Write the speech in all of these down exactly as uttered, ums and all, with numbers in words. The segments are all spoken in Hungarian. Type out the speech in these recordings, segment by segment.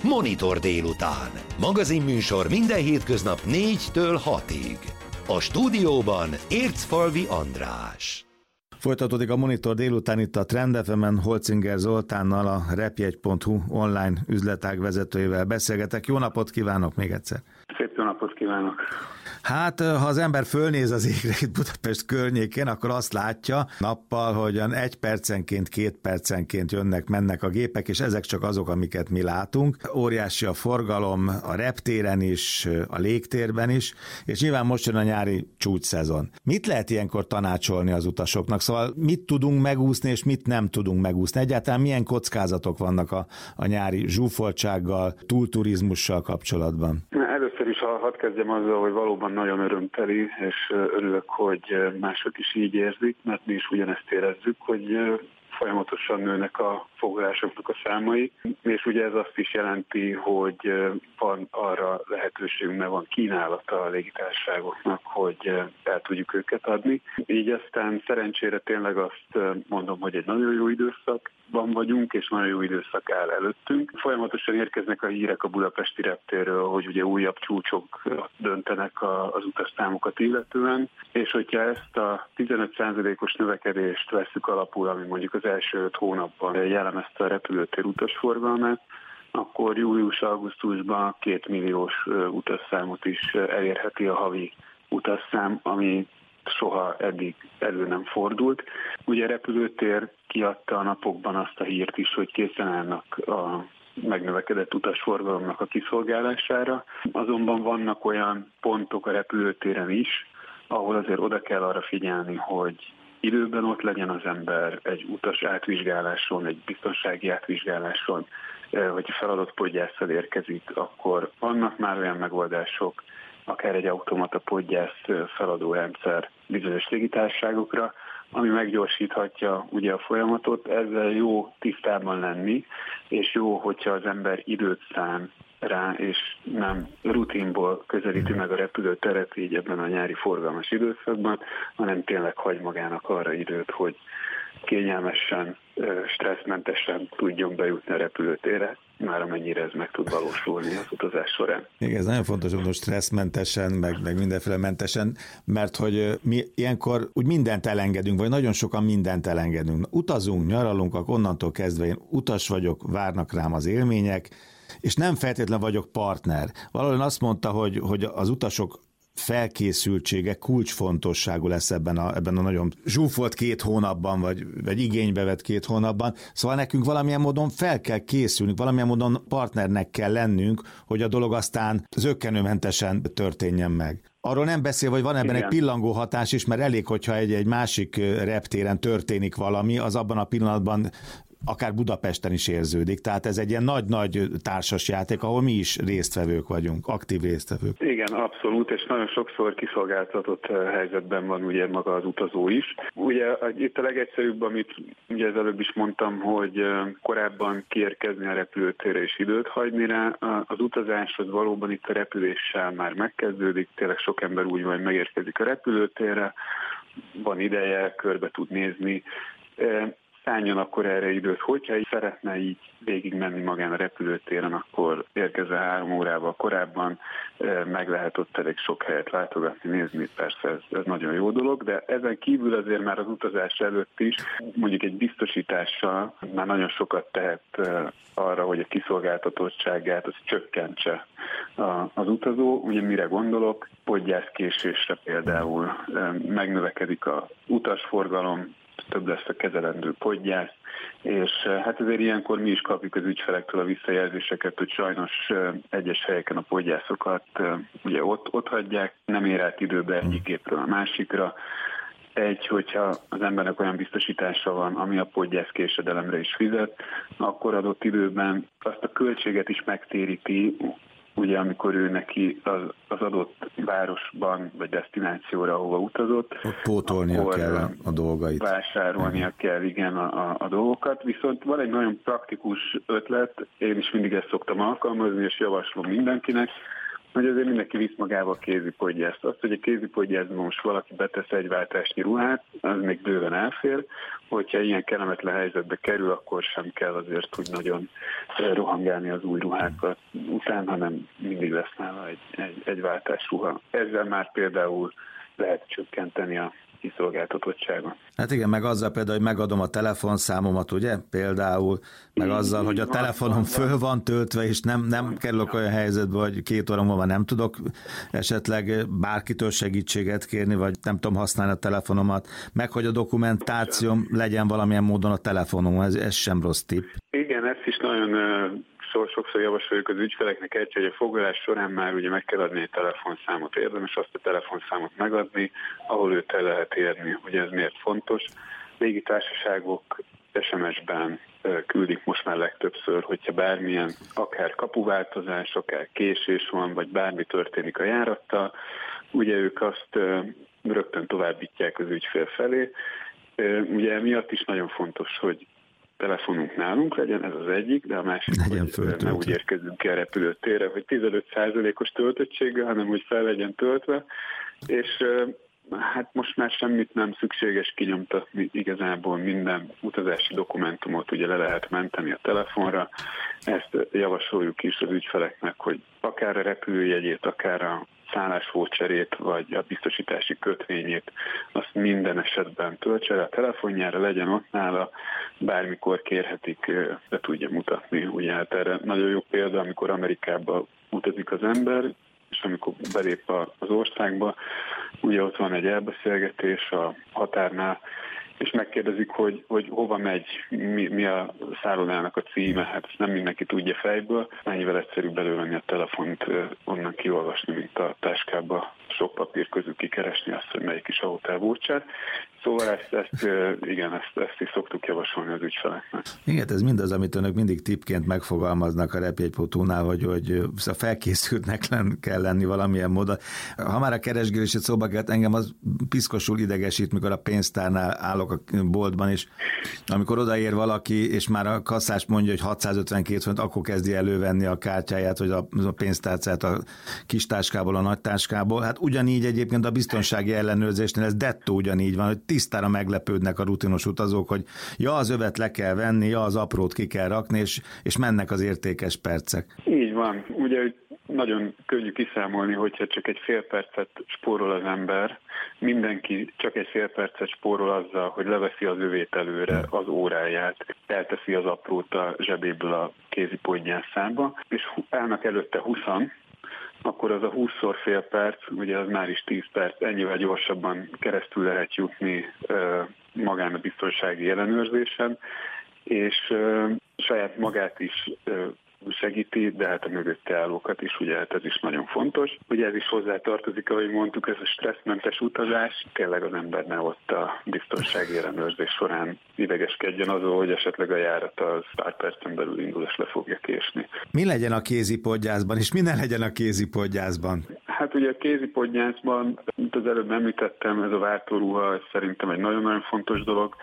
Monitor délután. Magazinműsor minden hétköznap négytől hatig. A stúdióban Ércfalvi András. Folytatódik a Monitor délután itt a Trend ef emen, Holcinger Zoltánnal, a repjegy pont hu online üzletág vezetőjével beszélgetek. Jó napot kívánok még egyszer! Szép jó napot kívánok! Hát, ha az ember fölnéz az égre itt Budapest környékén, akkor azt látja nappal, hogy egy percenként, két percenként jönnek, mennek a gépek, és ezek csak azok, amiket mi látunk. Óriási a forgalom a reptéren is, a légtérben is, és nyilván most jön a nyári csúcsszezon. Mit lehet ilyenkor tanácsolni az utasoknak? Szóval mit tudunk megúszni, és mit nem tudunk megúszni? Egyáltalán milyen kockázatok vannak a, a nyári zsúfoltsággal, túlturizmussal kapcsolatban? Először is hadd kezdjem azzal, hogy valóban nagyon örömteli, és örülök, hogy mások is így érzik, mert mi is ugyanezt érezzük, hogy folyamatosan nőnek a foglalásoknak a számai, és ugye ez azt is jelenti, hogy van arra lehetőségünk, mert van kínálata a légitársaságoknak, hogy el tudjuk őket adni. Így aztán szerencsére tényleg azt mondom, hogy egy nagyon jó időszakban vagyunk, és nagyon jó időszak áll előttünk. Folyamatosan érkeznek a hírek a budapesti reptérről, hogy ugye újabb csúcsok döntenek az utasszámokat illetően, és hogyha ezt a tizenöt százalékos növekedést vesszük alapul, ami mondjuk az első öt hónapban jellemezte a repülőtér utasforgalmát, akkor július-augusztusban két milliós utasszámot is elérheti a havi utasszám, ami soha eddig elő nem fordult. Ugye a repülőtér kiadta a napokban azt a hírt is, hogy készen állnak a megnövekedett utasforgalomnak a kiszolgálására. Azonban vannak olyan pontok a repülőtéren is, ahol azért oda kell arra figyelni, hogy időben ott legyen az ember egy utas átvizsgáláson, egy biztonsági átvizsgáláson, hogyha feladott podgyásszal érkezik, akkor vannak már olyan megoldások, akár egy automata podgyász feladó rendszer bizonyos légitársaságokra, ami meggyorsíthatja ugye a folyamatot. Ezzel jó tisztában lenni, és jó, hogyha az ember időt szán rá, és nem rutinból közelíti meg a repülőteret így ebben a nyári forgalmas időszakban, hanem tényleg hagy magának arra időt, hogy kényelmesen, stresszmentesen tudjon bejutni a repülőtérre, már amennyire ez meg tud valósulni az utazás során. Igen, ez nagyon fontos, hogy stresszmentesen, meg, meg mindenféle mentesen, mert hogy mi ilyenkor úgy mindent elengedünk, vagy nagyon sokan mindent elengedünk. Utazunk, nyaralunk, akkor onnantól kezdve én utas vagyok, várnak rám az élmények, és nem feltétlen vagyok partner. Valahol azt mondta, hogy, hogy az utasok felkészültsége kulcsfontosságú lesz ebben a, ebben a nagyon zsúfolt két hónapban, vagy, vagy igénybe vett két hónapban. Szóval nekünk valamilyen módon fel kell készülnünk, valamilyen módon partnernek kell lennünk, hogy a dolog aztán zökkenőmentesen történjen meg. Arról nem beszél, hogy van ebben Igen. egy pillangó hatás is, mert elég, hogyha egy, egy másik reptéren történik valami, az abban a pillanatban akár Budapesten is érződik. Tehát ez egy ilyen nagy-nagy társasjáték, ahol mi is résztvevők vagyunk, aktív résztvevők. Igen, abszolút, és nagyon sokszor kiszolgáltatott helyzetben van ugye maga az utazó is. Ugye itt a legegyszerűbb, amit ugye az előbb is mondtam, hogy korábban kiérkezni a repülőtérre és időt hagyni rá. Az utazás az valóban itt a repüléssel már megkezdődik, tényleg sok ember úgy van, hogy megérkezik a repülőtérre, van ideje, körbe tud nézni, szálljon akkor erre időt. Hogyha így szeretne így végig menni magán a repülőtéren, akkor érkezve három órával korábban meg lehet ott elég sok helyet látogatni, nézni, persze ez, ez nagyon jó dolog, de ezen kívül azért már az utazás előtt is mondjuk egy biztosítással már nagyon sokat tehet arra, hogy a kiszolgáltatottságát az csökkentse az utazó. Ugye mire gondolok? Podgyászkésésre például megnövekedik az utasforgalom, több lesz a kezelendő podgyász, és hát ezért ilyenkor mi is kapjuk az ügyfelektől a visszajelzéseket, hogy sajnos egyes helyeken a podgyászokat ugye ott, ott hagyják, nem ér át időbe egyik gépről a másikra. Egy, hogyha az embernek olyan biztosítása van, ami a podgyász késedelemre is fizet, akkor adott időben azt a költséget is megtéríti, ugye amikor ő neki az, az adott városban vagy desztinációra, ahova utazott, ott pótolnia kell a, a dolgait. Vásárolnia uh-huh. kell, igen, a, a, a dolgokat. Viszont van egy nagyon praktikus ötlet, én is mindig ezt szoktam alkalmazni, és javaslom mindenkinek, hogy azért mindenki visz magával kézipodgyászt. Azt, hogy a kézipodgyászban most valaki betesz egy váltásnyi ruhát, az még bőven elfér. Hogyha ilyen kellemetlen helyzetbe kerül, akkor sem kell azért úgy nagyon rohangálni az új ruhákat után, hanem mindig lesz nála egy, egy, egy váltás ruha. Ezzel már például lehet csökkenteni a kiszolgáltatottságon. Hát igen, meg azzal például, hogy megadom a telefonszámomat, ugye? Például, meg azzal, hogy a telefonom föl van töltve, és nem, nem kerülök olyan helyzetbe, hogy két óra múlva nem tudok esetleg bárkitől segítséget kérni, vagy nem tudom használni a telefonomat, meg hogy a dokumentációm legyen valamilyen módon a telefonom, ez, ez sem rossz tipp. Igen, ezt is nagyon sokszor javasoljuk az ügyfeleknek egy, hogy a foglalás során már ugye meg kell adni egy telefonszámot. Érdemes azt a telefonszámot megadni, ahol őt el lehet érni. Ugye ez miért fontos? Légitársaságok es em es-ben küldik most már legtöbbször, hogyha bármilyen, akár kapuváltozás, akár késés van, vagy bármi történik a járattal, ugye ők azt rögtön továbbítják az ügyfél felé. Ugye emiatt is nagyon fontos, hogy telefonunk nálunk legyen, ez az egyik, de a másik, legyen hogy ne úgy érkezünk ki a repülőtérre, hogy tizenöt százalékos töltöttséggel, hanem hogy fel legyen töltve, és hát most már semmit nem szükséges kinyomtatni, igazából minden utazási dokumentumot ugye le lehet menteni a telefonra, ezt javasoljuk is az ügyfeleknek, hogy akár a repülőjegyét, akár a szállásvoucherét, vagy a biztosítási kötvényét, azt minden esetben töltse le a telefonjára, legyen ott nála, bármikor kérhetik, be tudja mutatni. Ugye hát erre nagyon jó példa, amikor Amerikába utazik az ember, és amikor belép az országba, ugye ott van egy elbeszélgetés a határnál, és megkérdezik, hogy, hogy hova megy, mi, mi a szállodának a címe, hát ezt nem mindenki tudja fejből, mennyivel egyszerűbb elővenni a telefont, onnan kiolvasni, mint a táskába sok papír közül kikeresni azt, hogy melyik is a hotelvoucher. Szóval ezt, ezt, igen, ezt, ezt is szoktuk javasolni az ügyfeleknek. Igen, ez mindaz, amit önök mindig tippként megfogalmaznak a repjegy.hu-nál, hogy, hogy felkészültnek kell lenni valamilyen módon. Ha már a keresgélését szóba kellett, engem az piszkosul idegesít, mikor a pénztárnál állok a boltban, és amikor odaér valaki, és már a kasszás mondja, hogy hatszázötvenkét forint, akkor kezdi elővenni a kártyáját, vagy a pénztárcát a kis táskából, a nagy táskából. Hát ugyanígy egyébként a biztonsági ellenőrzésnél ez dettó ugyanígy van, hogy tisztára meglepődnek a rutinos utazók, hogy ja, az övet le kell venni, ja, az aprót ki kell rakni, és, és mennek az értékes percek. Így van. Ugye nagyon könnyű kiszámolni, hogyha csak egy fél percet spórol az ember, mindenki csak egy fél percet spórol azzal, hogy leveszi az övét előre, az óráját, elteszi az aprót a zsebéből a kézipodgyászába, és állnak előtte húszan, akkor az a húszszor fél perc, ugye az már is tíz perc, ennyivel gyorsabban keresztül lehet jutni e, magán a biztonsági ellenőrzésen, és e, saját magát is e, segíti, de hát a mögötte állókat is, ugye hát ez is nagyon fontos. Ugye ez is hozzá tartozik, ahogy mondtuk, ez a stresszmentes utazás, tényleg az ember ne ott a biztonsági ellenőrzés során idegeskedjen azon, hogy esetleg a járat az pár percen belül indul, és le fogja késni. Mi legyen a kézipodgyászban, és minden legyen a kézipodgyászban? Hát ugye a kézipodgyászban, mint az előbb említettem, ez a váltóruha szerintem egy nagyon-nagyon fontos dolog,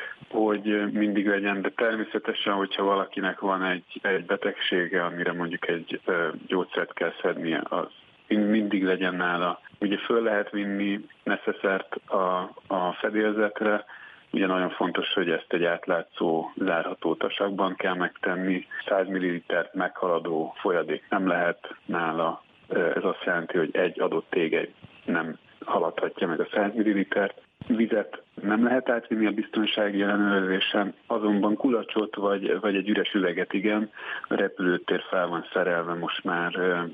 hogy mindig legyen, de természetesen, hogyha valakinek van egy, egy betegsége, amire mondjuk egy ö, gyógyszert kell szednie, az mindig legyen nála. Ugye föl lehet vinni neszeszert a, a fedélzetre, ugye nagyon fontos, hogy ezt egy átlátszó, zárható tasakban kell megtenni, száz millilittert meghaladó folyadék nem lehet nála, ez azt jelenti, hogy egy adott tégely nem haladhatja meg a száz millilittert. Vizet nem lehet átvinni a biztonsági ellenőrzésen, azonban kulacsot vagy, vagy egy üres üveget igen. A repülőtér fel van szerelve most már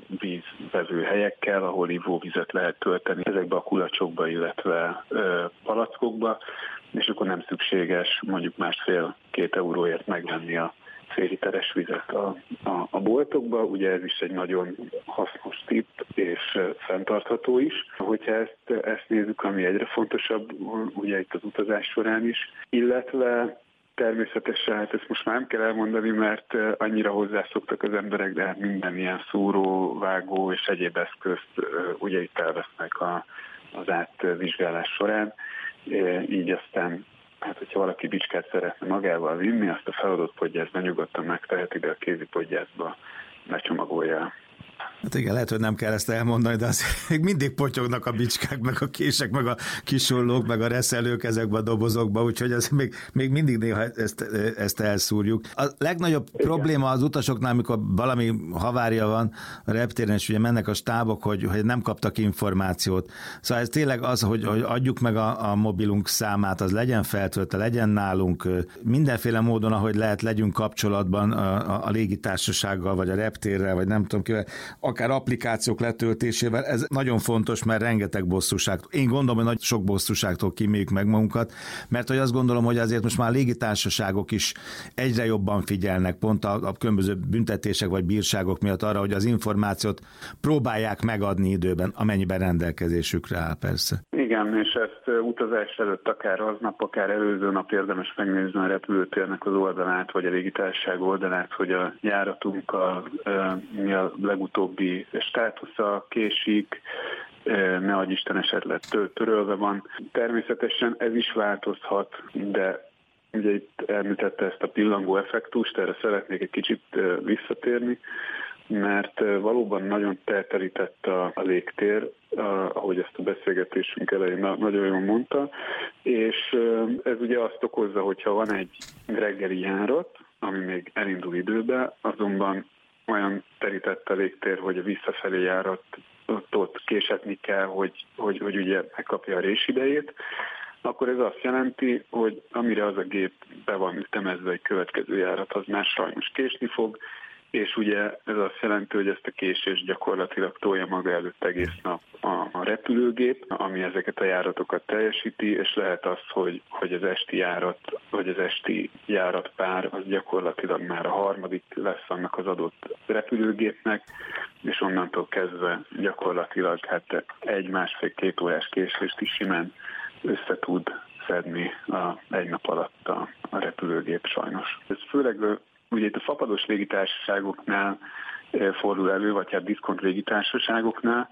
vízvező helyekkel, ahol ivóvizet lehet tölteni ezekbe a kulacsokba, illetve palackokba, és akkor nem szükséges mondjuk másfél-két euróért megvenni a féliteres vizet a, a, a boltokba, ugye ez is egy nagyon hasznos tipp, és fenntartható is. Hogyha ezt, ezt nézzük, ami egyre fontosabb, ugye itt az utazás során is, illetve természetesen, hát ezt most már nem kell elmondani, mert annyira hozzászoktak az emberek, de hát minden ilyen szúró, vágó és egyéb eszközt ugye itt elvesznek a, az átvizsgálás során, így aztán hát, hogyha valaki bicskát szeretne magával vinni, azt a feladott podgyászban nyugodtan megteheti, de a kézipodgyászba becsomagolja Hát igen, lehet, hogy nem kell ezt elmondani, de azért még mindig potyognak a bicskák, meg a kések, meg a kisullók, meg a reszelők ezekbe a dobozokba, úgyhogy ez még, még mindig néha ezt, ezt elszúrjuk. A legnagyobb igen. probléma az utasoknál, amikor valami havária van a reptéren, és ugye mennek a stábok, hogy, hogy nem kaptak információt. Szóval ez tényleg az, hogy, hogy adjuk meg a, a mobilunk számát, az legyen feltöltve, legyen nálunk, mindenféle módon, ahogy lehet, legyünk kapcsolatban a, a, a légitársasággal, vagy a reptérrel, vagy nem tudom kivel, akár applikációk letöltésével, ez nagyon fontos, mert rengeteg bosszúság. Én gondolom, hogy nagy sok bosszúságtól kíméljük meg magunkat, mert hogy azt gondolom, hogy azért most már a légitársaságok is egyre jobban figyelnek, pont a, a különböző büntetések vagy bírságok miatt arra, hogy az információt próbálják megadni időben, amennyiben rendelkezésükre áll persze. Igen, és ezt utazás előtt akár aznap, akár előző nap érdemes megnézni a repülőtérnek az oldalát, vagy a légitársaság oldalát, hogy a járatunk a, mi a legutóbbi státusza, késik, ne adj Isten esetleg törölve van. Természetesen ez is változhat, de ugye itt említette ezt a pillangó effektust, erre szeretnék egy kicsit visszatérni, mert valóban nagyon teltelített a, a légtér, ahogy ezt a beszélgetésünk elején nagyon jól mondta, és ez ugye azt okozza, hogyha van egy reggeli járat, ami még elindul időbe, azonban olyan terített a légtér, hogy a visszafelé járatot késhetni kell, hogy, hogy, hogy ugye megkapja a résidejét, akkor ez azt jelenti, hogy amire az a gép be van ütemezve egy következő járat, az már sajnos késni fog, és ugye ez azt jelenti, hogy ezt a késést gyakorlatilag tolja maga előtt egész nap a repülőgép, ami ezeket a járatokat teljesíti, és lehet az, hogy, hogy az esti járat, vagy az esti járatpár az gyakorlatilag már a harmadik lesz annak az adott repülőgépnek, és onnantól kezdve gyakorlatilag hát egy másfél-két órás késést is simán össze tud szedni a, egy nap alatt a, a repülőgép sajnos. Ez főleg ugye itt a fapados légitársaságoknál fordul elő, vagy hát diszkont légitársaságoknál,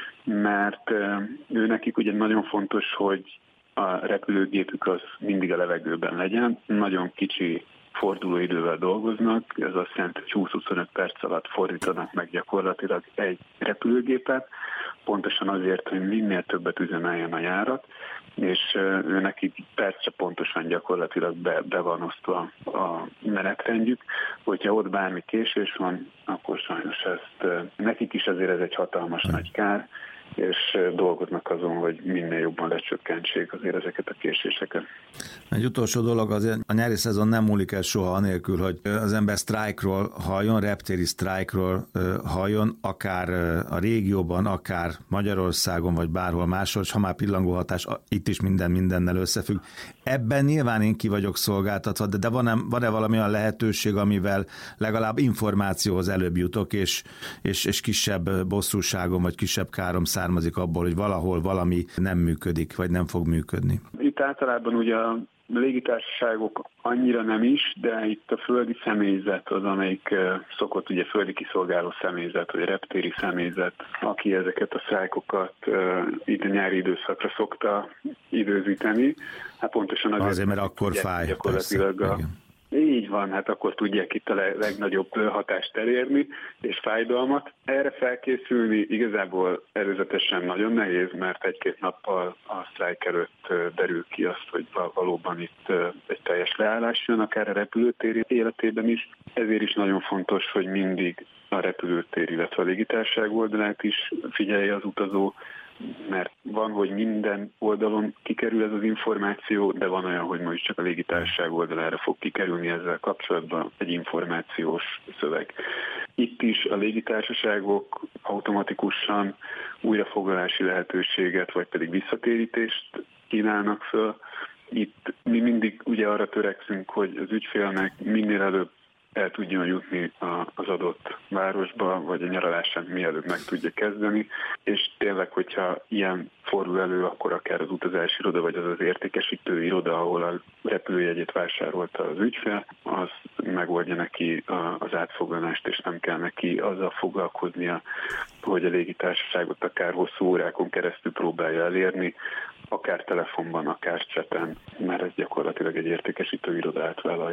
mert ő nekik ugye nagyon fontos, hogy a repülőgépük az mindig a levegőben legyen, nagyon kicsi fordulóidővel dolgoznak, ez azt jelenti, hogy húsz-huszonöt perc alatt fordítanak meg gyakorlatilag egy repülőgépet, pontosan azért, hogy minél többet üzemeljen a járat, és ő nekik percre pontosan gyakorlatilag be, be van osztva a menetrendjük, hogyha ott bármi késés van, akkor sajnos ezt nekik is azért ez egy hatalmas nagy kár, és dolgoznak azon, hogy minél jobban lecsökkentsék azért ezeket a késéseket. Egy utolsó dolog, azért a nyári szezon nem múlik el soha anélkül, hogy az ember sztrájkról halljon, reptéri sztrájkról halljon, akár a régióban, akár Magyarországon, vagy bárhol máshol, ha már pillangóhatás, itt is minden mindennel összefügg. Ebben nyilván én ki vagyok szolgáltatva, de, de van-e, van-e valami olyan lehetőség, amivel legalább információhoz előbb jutok, és, és, és kisebb bosszúságom, vagy kisebb károm származik abból, hogy valahol valami nem működik, vagy nem fog működni? Itt általában ugye a légitársaságok annyira nem is, de itt a földi személyzet az, amelyik szokott ugye földi kiszolgáló személyzet, vagy reptéri személyzet, aki ezeket a sztrájkokat itt a nyári időszakra szokta időzíteni. Hát pontosan azért, azért mert akkor fáj. Gyakorlatilag persze, a, így van, hát akkor tudják itt a legnagyobb hatást elérni, és fájdalmat. Erre felkészülni igazából előzetesen nagyon nehéz, mert egy-két nappal a sztrájk előtt derül ki azt, hogy valóban itt egy teljes leállás jön, akár a repülőtér életében is. Ezért is nagyon fontos, hogy mindig a repülőtér, illetve a légitársaság oldalát is figyelje az utazó, mert van, hogy minden oldalon kikerül ez az információ, de van olyan, hogy most csak a légitársaság oldalára fog kikerülni ezzel kapcsolatban egy információs szöveg. Itt is a légitársaságok automatikusan újrafoglalási lehetőséget, vagy pedig visszatérítést kínálnak föl. Itt mi mindig ugye arra törekszünk, hogy az ügyfélnek minél előbb el tudjon jutni az adott városba, vagy a nyaralását mielőbb meg tudja kezdeni, és tényleg, hogyha ilyen fordul elő, akkor akár az utazási iroda, vagy az az értékesítő iroda, ahol a repülőjegyét vásárolta az ügyfél, az megoldja neki az átfoglalást, és nem kell neki azzal foglalkoznia, hogy a légitársaságot akár hosszú órákon keresztül próbálja elérni, akár telefonban, akár cseten, mert ez gyakorlatilag egy értékesítő iroda átvállalja.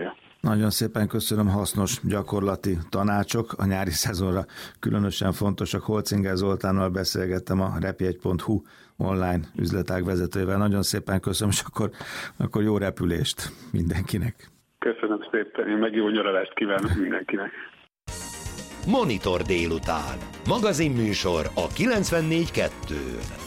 Nagyon szépen köszönöm, hasznos gyakorlati tanácsok. A nyári szezonra különösen fontosak. Holcinger Zoltánnal beszélgettem, a repjegy pont hu online üzletág vezetőjével. Nagyon szépen köszönöm, és akkor, akkor jó repülést mindenkinek. Köszönöm szépen, én meg jó nyaralást kívánok mindenkinek. Monitor délután. Magazinműsor a kilencvennégy kettőn.